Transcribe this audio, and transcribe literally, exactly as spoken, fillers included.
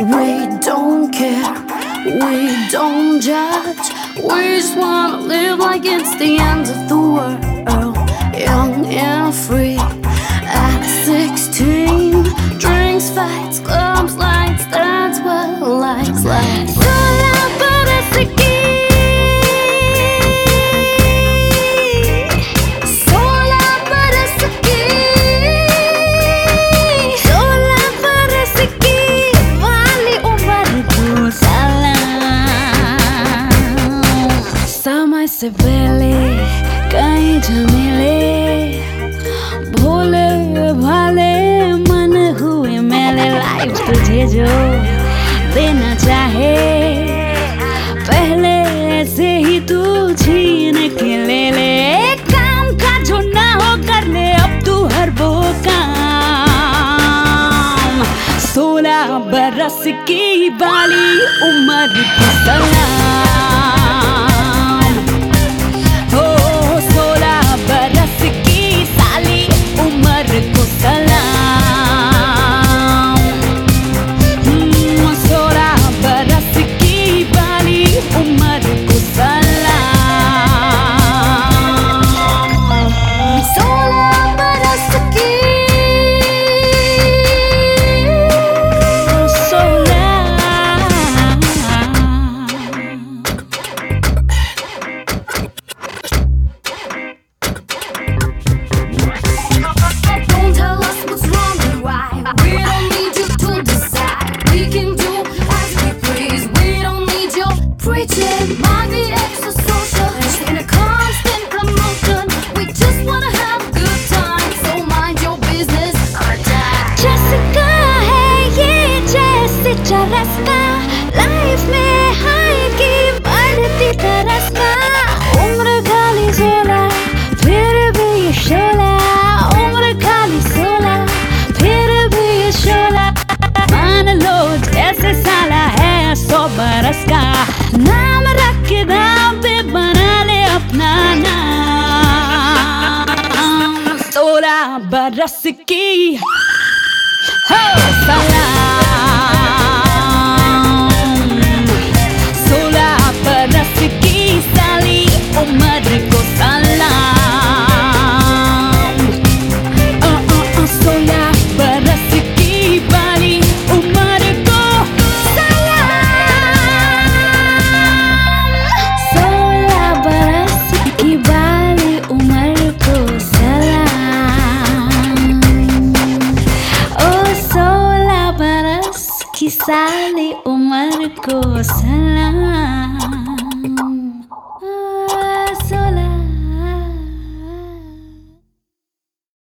We don't care, we don't judge. We just wanna live like it's the end of the world. Young and free at sixteen. Drinks, fights, clubs, lights, that's what lights like. Sola para seguir. Sola para seguir. Sola para seguir. Vale umar ko salam. Samay se pehle kahin झमेले भोले भाले मन हुए मेले life तुझे जो देना चाहे पहले से ही तू छीन के ले ले काम का जो ना हो कर ले अब तू हर वो काम सोलह बरस की बाली उम्र की सलाम हो सोलह बरस की साली उम्र को सलाम सोलह बरस की बाली उम्र को सलाम सोलह बरस की Don't tell us what's wrong and why. We don't need you to decide. We can do as we please. We don't need your preaching. Mind the extra social in a constant commotion. We just wanna have a good time. So mind your business. Jessica है ये जैसे चरस्ता life में high की बढ़ती तरस का उम्र खाली सोलह फिर भी ये शोला उम्र खाली सोलह फिर भी ये शोला मान लो जैसे साला है सौ बरस का नाम रख के दाम पे बना ले अपना नाम सोलह बरस की हो सलाम सोलह बरस की साली उम्र को सलाम अ, अ, अ, सोलह बरस की बाली उम्र को सलाम सोलह बरस की बाली उम्र को सलाम ओ सोलह बरस की साली उम्र को सलाम